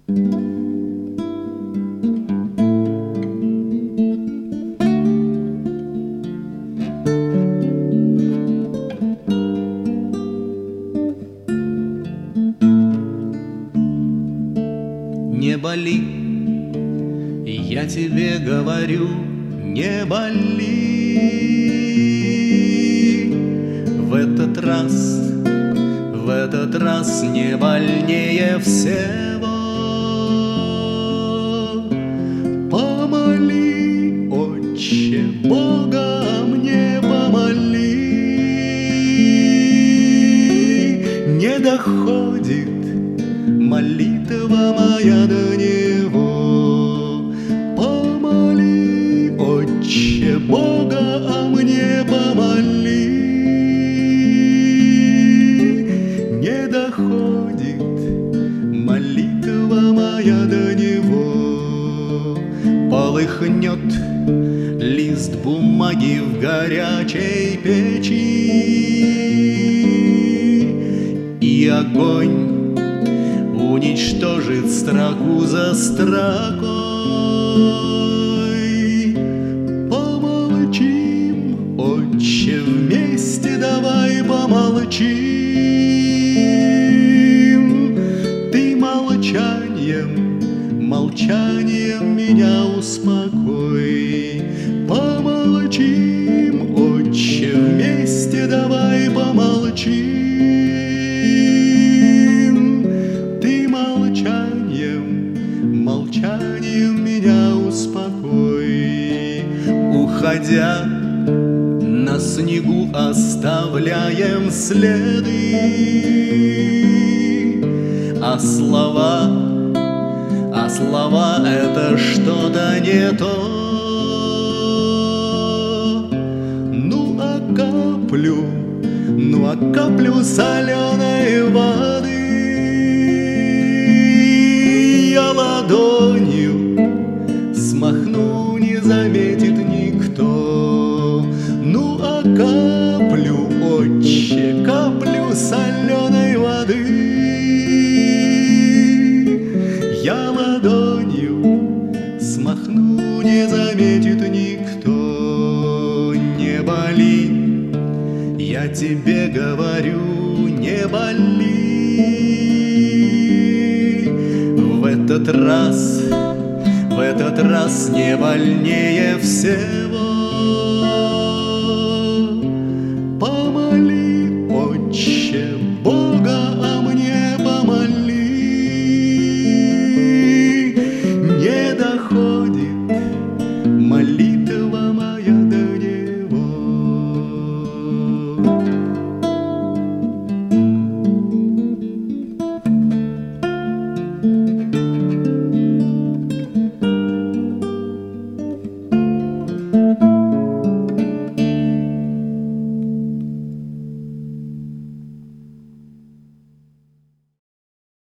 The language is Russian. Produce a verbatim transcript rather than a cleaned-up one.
Не боли, я тебе говорю, не боли. В этот раз, в этот раз не больнее всего. Помоли, Отче, Бога мне помоли. Не доходит молитва моя до Него. Помоли, Отче, Бога, а мне помоли. Не доходит молитва моя до Него. Полыхнет лист бумаги в горячей печи, и огонь уничтожит строку за строкой. Помолчим, Отче, вместе давай помолчим. Ты молчанием, молчанием меня успокой. Помолчим, Отче, вместе давай помолчим. Молчанием меня успокой. Уходя, на снегу оставляем следы, а слова, а слова — это что-то не то. Ну а каплю, ну а каплю соленой воды я ладонью смахну, не заметит никто. Ну а каплю, Отче, каплю соленой воды я ладонью смахну, не заметит никто. Не боли, я тебе говорю, не боли. В этот раз, в этот раз не больнее всего.